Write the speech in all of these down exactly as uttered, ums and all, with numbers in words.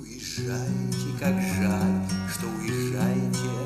Уезжаете, как жаль, что уезжаете.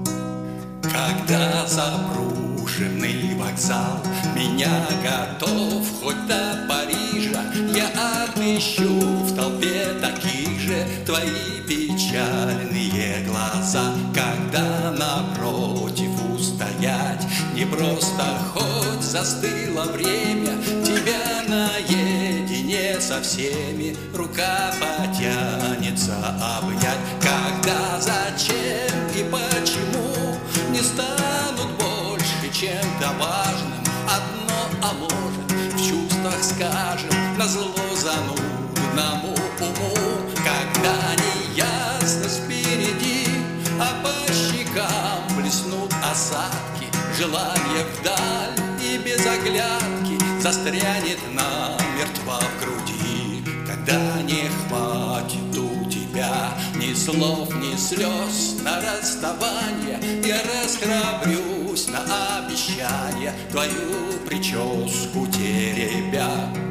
Когда заброшенный вокзал меня готов хоть до Парижа, я отыщу в толпе таких же твои печальные глаза. Когда напротив устоять не просто, хоть застыло время, тебя наедине со всеми рука потянется обнять. Когда зачем и почему не станут больше чем-то важным одно, а может, в чувствах скажем назло занудному уму. Когда неясность впереди, а по щекам блеснут осадки, желание вдаль и без оглядки застрянет намертво в груди. Когда не хватит у тебя ни слов, ни слез на расставание, я расхрабрюсь на обещание, твою прическу теребя.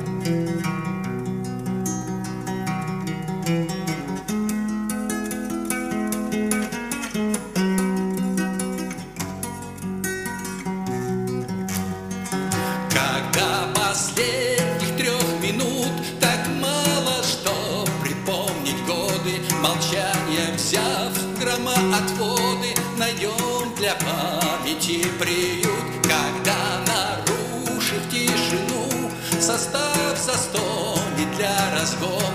Когда последних трех минут так мало, что припомнить годы, молчание взяв громоотводы, найдем для памяти приют. Когда, нарушив тишину, состав застонет для разгона,